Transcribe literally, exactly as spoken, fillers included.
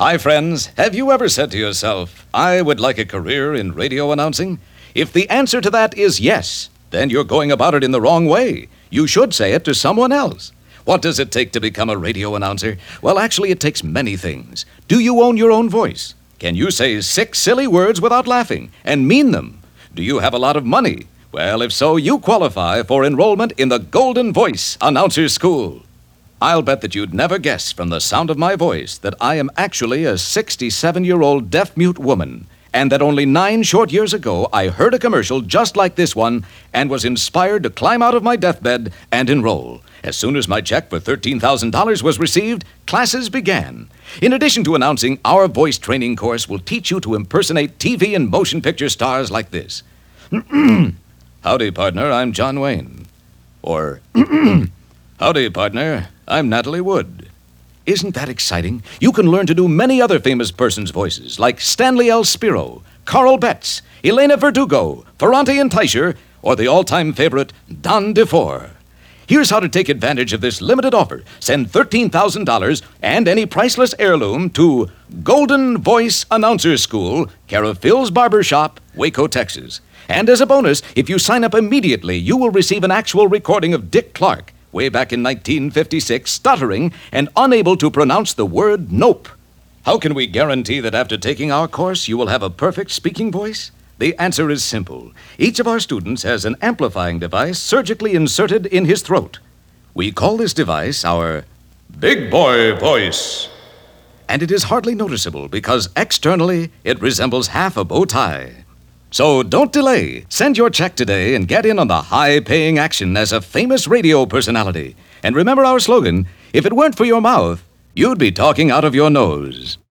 Hi, friends. Have you ever said to yourself, I would like a career in radio announcing? If the answer to that is yes, then you're going about it in the wrong way. You should say it to someone else. What does it take to become a radio announcer? Well, actually, it takes many things. Do you own your own voice? Can you say six silly words without laughing and mean them? Do you have a lot of money? Well, if so, you qualify for enrollment in the Golden Voice Announcer School. I'll bet that you'd never guess from the sound of my voice that I am actually a sixty-seven-year-old deaf-mute woman, and that only nine short years ago I heard a commercial just like this one and was inspired to climb out of my deathbed and enroll. As soon as my check for thirteen thousand dollars was received, classes began. In addition to announcing, our voice training course will teach you to impersonate T V and motion picture stars like this. Howdy, partner, I'm John Wayne. Or, howdy, partner, I'm Natalie Wood. Isn't that exciting? You can learn to do many other famous persons' voices, like Stanley L. Spiro, Carl Betts, Elena Verdugo, Ferrante and Teicher, or the all-time favorite, Don DeFore. Here's how to take advantage of this limited offer. Send thirteen thousand dollars and any priceless heirloom to Golden Voice Announcer School, care of Phil's Barber Shop, Waco, Texas. And as a bonus, if you sign up immediately, you will receive an actual recording of Dick Clark, way back in nineteen fifty-six, stuttering and unable to pronounce the word nope. How can we guarantee that after taking our course, you will have a perfect speaking voice? The answer is simple. Each of our students has an amplifying device surgically inserted in his throat. We call this device our Big Boy Voice. And it is hardly noticeable because externally it resembles half a bow tie. So don't delay. Send your check today and get in on the high-paying action as a famous radio personality. And remember our slogan, if it weren't for your mouth, you'd be talking out of your nose.